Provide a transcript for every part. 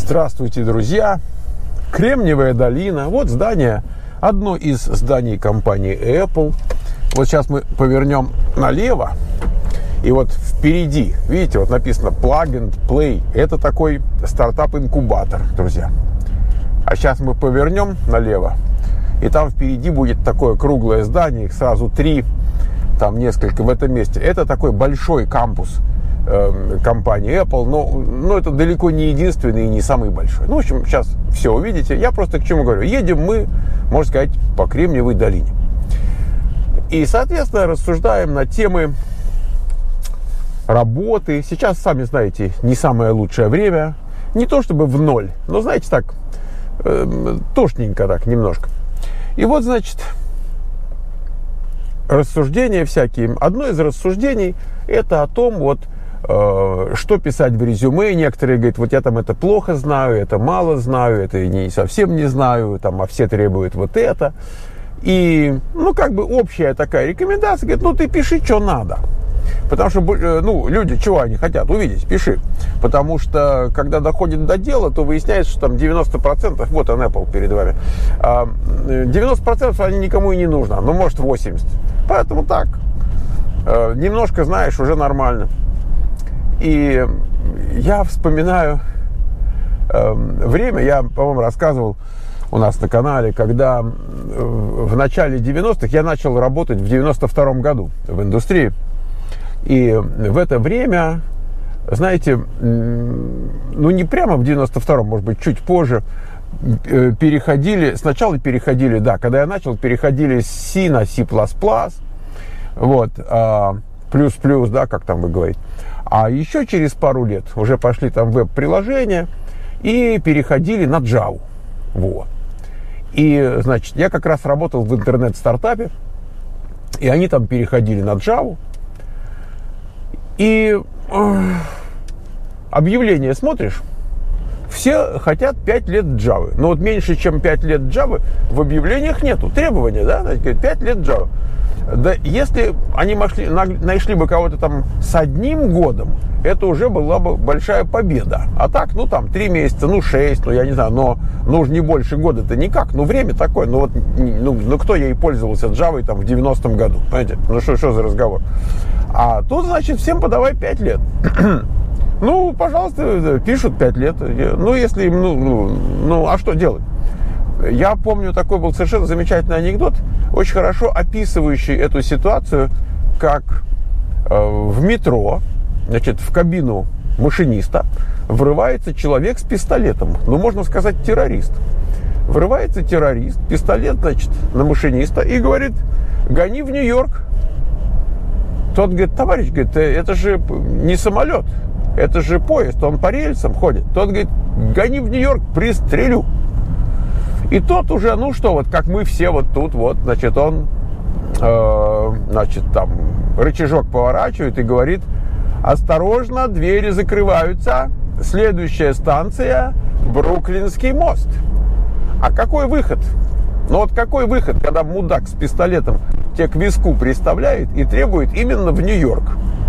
Здравствуйте, друзья! Кремниевая долина. Вот здание, одно из зданий компании Apple. Вот сейчас мы повернем налево. И вот впереди, видите, вот написано Plug and Play. Это такой стартап-инкубатор, друзья. А сейчас мы повернем налево. И там впереди будет такое круглое здание. Их сразу три, там несколько в этом месте. Это такой большой кампус компании Apple, но это далеко не единственный и не самый большой. Ну, в общем, сейчас все увидите. Я просто к чему говорю. Едем мы, можно сказать, по Кремниевой долине. И, соответственно, рассуждаем на темы работы. Сейчас, сами знаете, не самое лучшее время. Не то чтобы в ноль, но, знаете, так, тошненько так немножко. И вот, значит, рассуждения всякие. Одно из рассуждений – это о том, вот, что писать в резюме. Некоторые говорят, вот я там это плохо знаю, это мало знаю, это не совсем не знаю, там, а все требуют вот это. И, ну, как бы общая такая рекомендация, говорит, ну, ты пиши, что надо. Потому что, ну, люди, чего они хотят увидеть, пиши. Потому что, когда доходит до дела, то выясняется, что там 90%, вот он, Apple перед вами, 90% они никому и не нужно, ну, может, 80%. Поэтому так, немножко знаешь, уже нормально. И я вспоминаю время, я, по-моему, рассказывал у нас на канале, когда в начале 90-х я начал работать в 92-м году в индустрии. И в это время, знаете, ну не прямо в 92-м, может быть, чуть позже, сначала переходили, да, когда я начал, переходили с C на C++, вот, плюс-плюс, да, как там вы говорите. А еще через пару лет уже пошли там веб-приложения и переходили на Java. Вот. И, значит, я как раз работал в интернет-стартапе, и они там переходили на Java. И объявление смотришь, все хотят 5 лет Java. Но вот меньше, чем 5 лет Java в объявлениях нету. Требования, да, 5 лет Java. Да, если они нашли бы кого-то там с 1 годом, это уже была бы большая победа. А так, ну там 3 месяца, ну 6, ну я не знаю, но нужно не больше года-то никак. Ну время такое, ну вот, ну кто ей пользовался Java там в 90-м году, понимаете? Ну что за разговор? А тут, значит, всем подавай 5 лет. Ну, пожалуйста, пишут 5 лет. Ну, если им, ну, а что делать? Я помню, такой был совершенно замечательный анекдот, очень хорошо описывающий эту ситуацию, как в метро, значит, в кабину машиниста врывается человек с пистолетом. Ну, можно сказать, террорист. Врывается террорист, пистолет, значит, на машиниста и говорит, гони в Нью-Йорк. Тот говорит, товарищ, говорит, это же не самолет, это же поезд, он по рельсам ходит. Тот говорит, гони в Нью-Йорк, пристрелю. И тот уже, ну что, вот как мы все вот тут, вот, значит, он, значит, там, рычажок поворачивает и говорит, осторожно, двери закрываются, следующая станция, Бруклинский мост. А какой выход? Ну вот какой выход, когда мудак с пистолетом тебя к виску приставляет и требует именно в Нью-Йорк?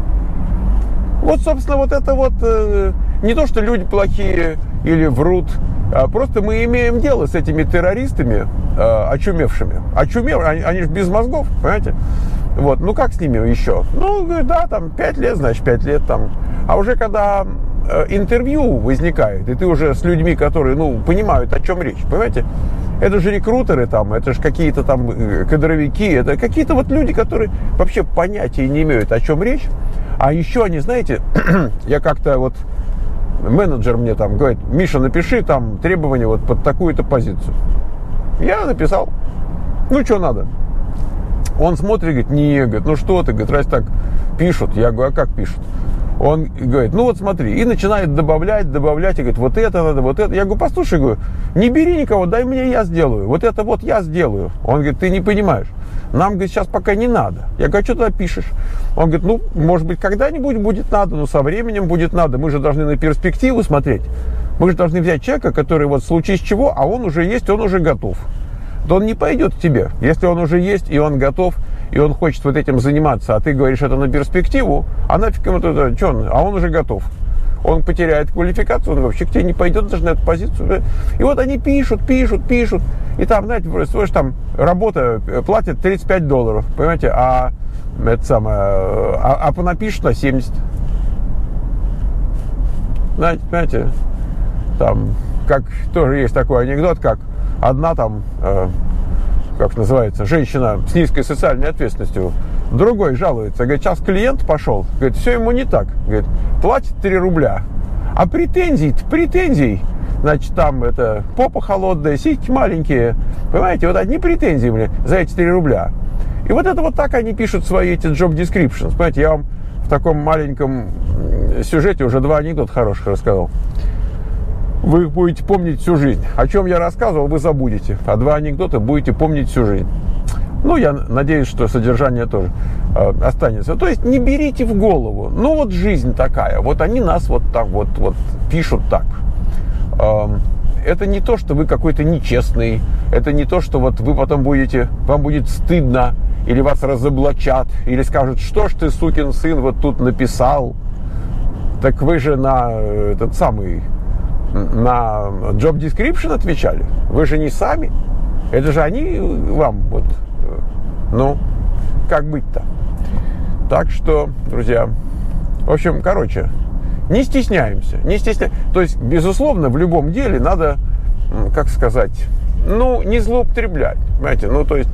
Вот, собственно, вот это вот не то, что люди плохие или врут, а просто мы имеем дело с этими террористами очумевшими. Они же без мозгов, понимаете? Вот, ну как с ними еще? Ну, да, там 5 лет, значит, 5 лет там. А уже когда интервью возникает, и ты уже с людьми, которые, ну, понимают, о чем речь, понимаете? Это же рекрутеры там, это же какие-то там кадровики, это какие-то вот люди, которые вообще понятия не имеют, о чем речь. А еще они, знаете, я как-то вот, менеджер мне там говорит, Миша, напиши там требования вот под такую-то позицию. Я написал, ну что надо? Он смотрит, говорит, не, говорит, ну что ты, говорит, раз так пишут. Я говорю, а как пишут? Он говорит, ну вот смотри, и начинает добавлять, и говорит, вот это надо, вот это. Я говорю, послушай, говорю, не бери никого, дай мне, я сделаю. Вот это вот я сделаю. Он говорит, ты не понимаешь. Нам, говорит, сейчас пока не надо. Я говорю, а что ты пишешь? Он говорит, ну, может быть, когда-нибудь будет надо, но со временем будет надо. Мы же должны на перспективу смотреть. Мы же должны взять человека, который вот в случае чего, а он уже есть, он уже готов. Да он не пойдет к тебе. Если он уже есть, и он готов, и он хочет вот этим заниматься, а ты говоришь это на перспективу, а нафиг ему туда, что он, а он уже готов. он потеряет квалификацию, он вообще к тебе не пойдет даже на эту позицию. И вот они пишут. И там, знаете, слышишь, там работа платит $35, понимаете, а понапишут на 70. Знаете, понимаете, там, как тоже есть такой анекдот, как одна там, как называется, женщина с низкой социальной ответственностью, другой жалуется, говорит, сейчас клиент пошел, говорит, все ему не так, говорит, платит 3 рубля, а претензий, значит, там это попа холодная, сиськи маленькие, понимаете, вот одни претензии мне за эти 3 рубля. И вот это вот так они пишут свои эти job descriptions, понимаете, я вам в таком маленьком сюжете уже 2 анекдота хороших рассказал. Вы их будете помнить всю жизнь. О чем я рассказывал, вы забудете. А 2 анекдота будете помнить всю жизнь. Ну, я надеюсь, что содержание тоже останется. То есть не берите в голову. Ну, вот жизнь такая. Вот они нас вот так вот пишут так. Это не то, что вы какой-то нечестный. Это не то, что вот вы потом вам будет стыдно. Или вас разоблачат. Или скажут, что ж ты, сукин сын, вот тут написал. Так вы же на job description отвечали. Вы же не сами. Это же они вам вот. Ну, как быть-то? Так что, друзья, в общем, короче, не стесняемся. То есть, безусловно, в любом деле надо, как сказать, ну, не злоупотреблять. Понимаете, ну, то есть,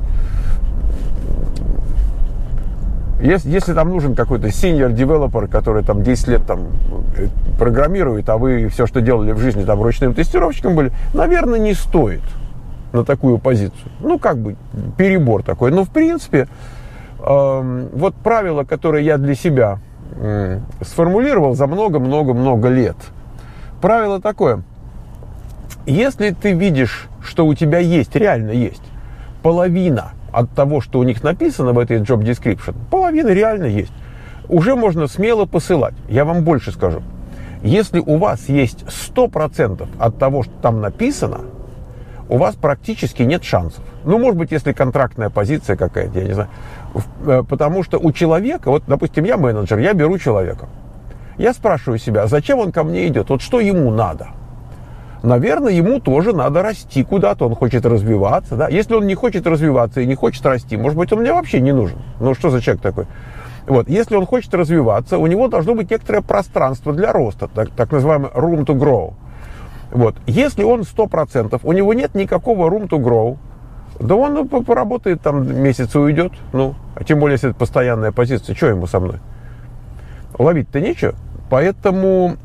если там нужен какой-то senior developer, который там 10 лет там программирует, а вы все, что делали в жизни, там ручным тестировщиком были, наверное, не стоит на такую позицию. Ну, как бы перебор такой. Но, в принципе, вот правило, которое я для себя сформулировал за много-много-много лет. Правило такое. Если ты видишь, что у тебя реально есть половина от того, что у них написано в этой job description, половина реально есть. Уже можно смело посылать. Я вам больше скажу. Если у вас есть 100% от того, что там написано, у вас практически нет шансов. Ну, может быть, если контрактная позиция какая-то, я не знаю. Потому что у человека, вот, допустим, я менеджер, я беру человека. Я спрашиваю себя, зачем он ко мне идет? Вот что ему надо? Наверное, ему тоже надо расти куда-то, он хочет развиваться. Да? Если он не хочет развиваться и не хочет расти, может быть, он мне вообще не нужен. Ну, что за человек такой? Вот. Если он хочет развиваться, у него должно быть некоторое пространство для роста, так называемый room to grow. Вот. Если он 100%, у него нет никакого room to grow, да он поработает там месяц и уйдет. Ну, а тем более, если это постоянная позиция, что ему со мной? Ловить-то нечего. Поэтому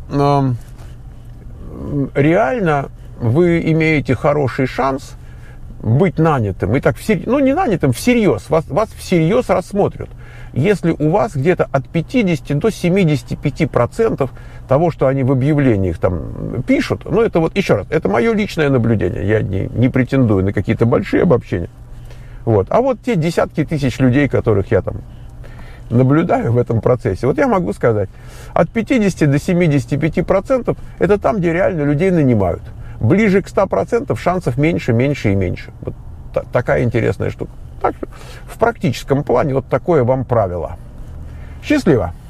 реально вы имеете хороший шанс быть нанятым. И так, не нанятым, всерьез. Вас всерьез рассмотрят. Если у вас где-то от 50 до 75% того, что они в объявлениях там пишут, ну, это вот, еще раз, это мое личное наблюдение. Я не претендую на какие-то большие обобщения. Вот. А вот те десятки тысяч людей, которых я там наблюдаю в этом процессе, вот я могу сказать, от 50 до 75% это там, где реально людей нанимают. Ближе к 100% шансов меньше и меньше. Вот такая интересная штука. Так что в практическом плане вот такое вам правило. Счастливо!